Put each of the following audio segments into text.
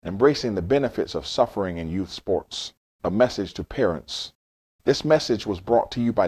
Embracing the benefits of suffering in youth sports. A message to parents. This message was brought to you by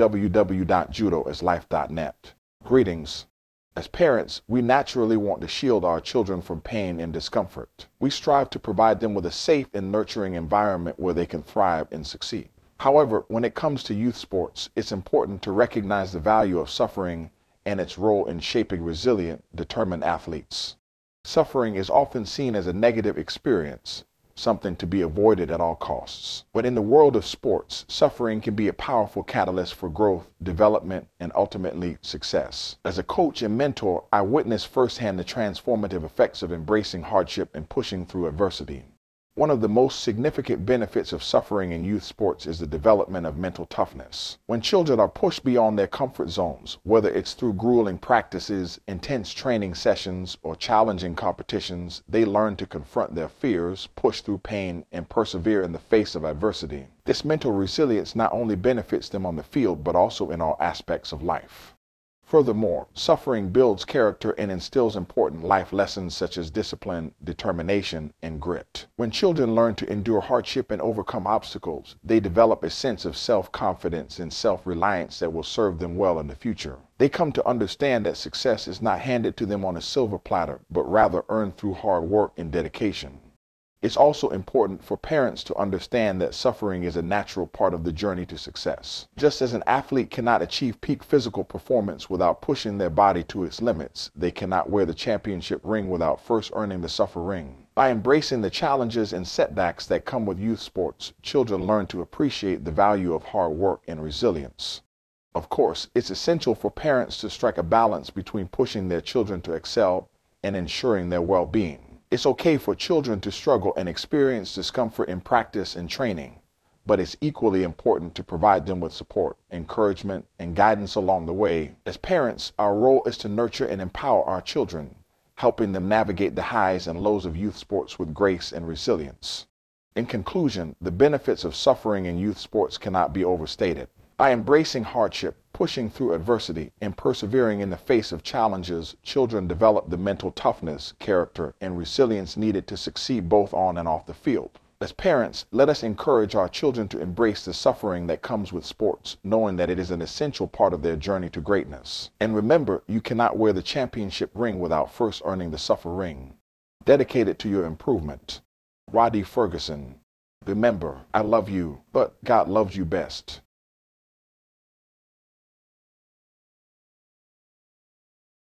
www.judoislife.net. Greetings. As parents, we naturally want to shield our children from pain and discomfort. We strive to provide them with a safe and nurturing environment where they can thrive and succeed. However, when it comes to youth sports, it's important to recognize the value of suffering and its role in shaping resilient, determined athletes. Suffering is often seen as a negative experience, something to be avoided at all costs. But in the world of sports, suffering can be a powerful catalyst for growth, development, and ultimately success. As a coach and mentor, I witnessed firsthand the transformative effects of embracing hardship and pushing through adversity. One of the most significant benefits of suffering in youth sports is the development of mental toughness. When children are pushed beyond their comfort zones, whether it's through grueling practices, intense training sessions, or challenging competitions, they learn to confront their fears, push through pain, and persevere in the face of adversity. This mental resilience not only benefits them on the field, but also in all aspects of life. Furthermore, suffering builds character and instills important life lessons such as discipline, determination, and grit. When children learn to endure hardship and overcome obstacles, they develop a sense of self-confidence and self-reliance that will serve them well in the future. They come to understand that success is not handed to them on a silver platter, but rather earned through hard work and dedication. It's also important for parents to understand that suffering is a natural part of the journey to success. Just as an athlete cannot achieve peak physical performance without pushing their body to its limits, they cannot wear the championship ring without first earning the suffer ring. By embracing the challenges and setbacks that come with youth sports, children learn to appreciate the value of hard work and resilience. Of course, it's essential for parents to strike a balance between pushing their children to excel and ensuring their well-being. It's okay for children to struggle and experience discomfort in practice and training, but it's equally important to provide them with support, encouragement, and guidance along the way. As parents, our role is to nurture and empower our children, helping them navigate the highs and lows of youth sports with grace and resilience. In conclusion, the benefits of suffering in youth sports cannot be overstated. By embracing hardship, pushing through adversity, and persevering in the face of challenges, children develop the mental toughness, character, and resilience needed to succeed both on and off the field. As parents, let us encourage our children to embrace the suffering that comes with sports, knowing that it is an essential part of their journey to greatness. And remember, you cannot wear the championship ring without first earning the suffer ring. Dedicated to your improvement. Roddy Ferguson. Remember, I love you, but God loves you best.